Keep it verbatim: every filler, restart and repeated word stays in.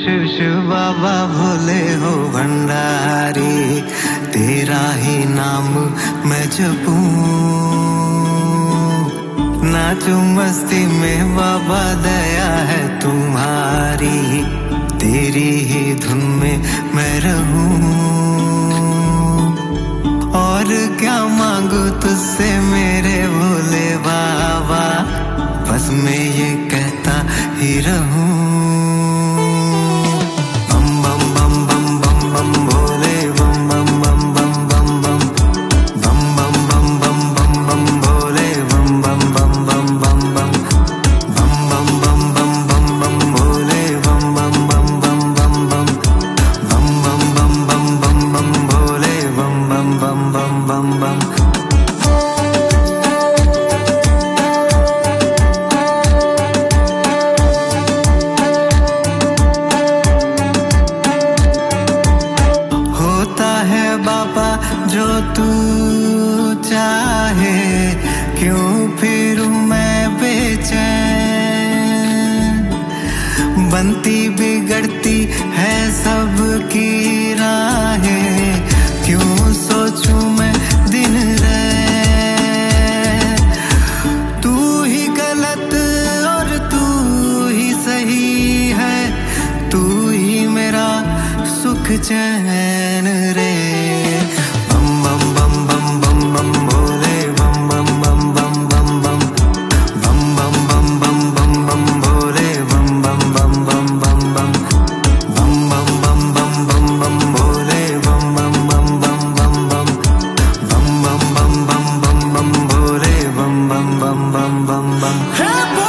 शिव शिव बाबा भोले हो भंडारी, तेरा ही नाम मैं जपूं, नाचूं मस्ती में बाबा दया है तुम्हारी, तेरी ही धुन में मैं रहूं। और क्या मांगू तुझसे मेरे भोले बाबा, बस मैं ये कहता ही रहूं। बाबा जो तू चाहे, क्यों फिरूं मैं बेचैन, बनती बिगड़ती है सबकी राहें, क्यों सोचूं मैं दिन रात, तू ही गलत और तू ही सही है, तू ही मेरा सुख चैन रे। Hey,